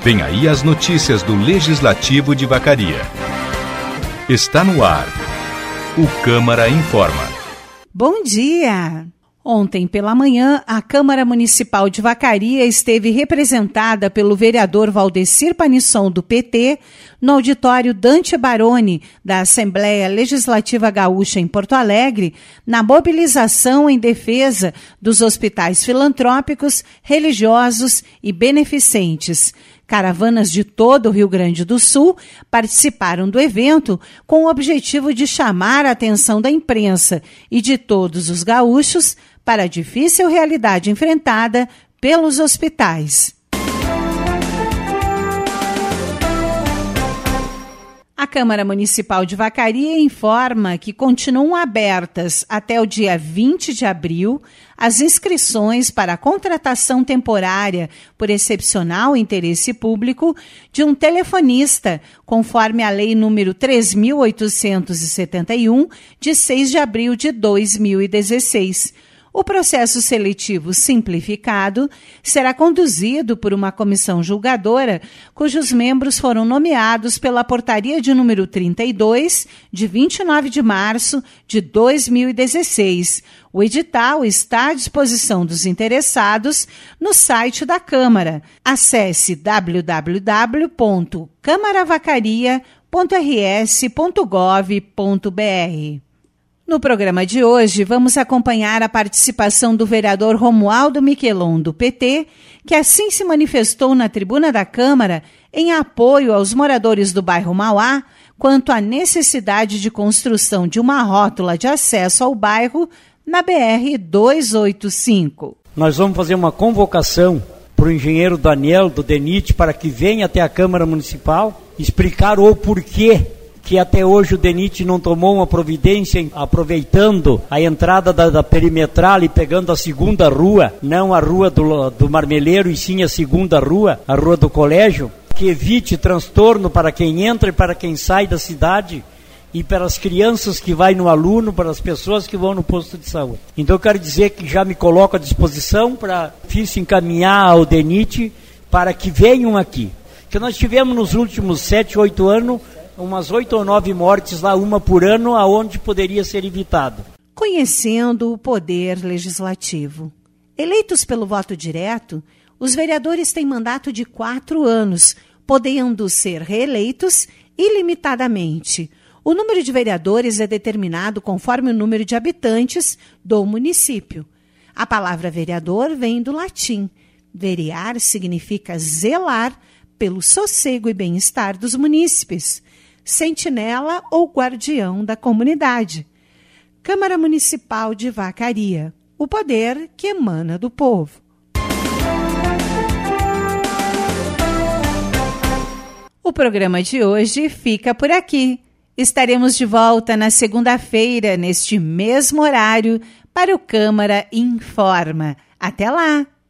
Vem aí as notícias do Legislativo de Vacaria. Está no ar. O Câmara Informa. Bom dia! Ontem pela manhã, a Câmara Municipal de Vacaria esteve representada pelo vereador Valdecir Panisson, do PT, no auditório Dante Baroni, da Assembleia Legislativa Gaúcha em Porto Alegre, na mobilização em defesa dos hospitais filantrópicos, religiosos e beneficentes. Caravanas de todo o Rio Grande do Sul participaram do evento com o objetivo de chamar a atenção da imprensa e de todos os gaúchos para a difícil realidade enfrentada pelos hospitais. A Câmara Municipal de Vacaria informa que continuam abertas até o dia 20 de abril as inscrições para a contratação temporária por excepcional interesse público de um telefonista, conforme a Lei número 3.871, de 6 de abril de 2016. O processo seletivo simplificado será conduzido por uma comissão julgadora, cujos membros foram nomeados pela portaria de número 32, de 29 de março de 2016. O edital está à disposição dos interessados no site da Câmara. Acesse www.camaravacaria.rs.gov.br. No programa de hoje, vamos acompanhar a participação do vereador Romualdo Miquelon, do PT, que assim se manifestou na tribuna da Câmara em apoio aos moradores do bairro Mauá quanto à necessidade de construção de uma rótula de acesso ao bairro na BR-285. Nós vamos fazer uma convocação para o engenheiro Daniel, do DENIT, para que venha até a Câmara Municipal explicar o porquê que até hoje o DENIT não tomou uma providência, aproveitando a entrada da perimetral e pegando a segunda rua, não a rua do Marmeleiro, e sim a segunda rua, a rua do colégio, que evite transtorno para quem entra e para quem sai da cidade, e para as crianças que vai no aluno, para as pessoas que vão no posto de saúde. Então eu quero dizer que já me coloco à disposição para encaminhar ao DENIT para que venham aqui. Que nós tivemos nos últimos 7, 8 anos, umas 8 ou 9 mortes lá, uma por ano, aonde poderia ser evitado. Conhecendo o poder legislativo. Eleitos pelo voto direto, os vereadores têm mandato de 4 anos, podendo ser reeleitos ilimitadamente. O número de vereadores é determinado conforme o número de habitantes do município. A palavra vereador vem do latim. Verear significa zelar pelo sossego e bem-estar dos munícipes. Sentinela ou guardião da comunidade. Câmara Municipal de Vacaria, o poder que emana do povo. O programa de hoje fica por aqui. Estaremos de volta na segunda-feira, neste mesmo horário, para o Câmara Informa. Até lá!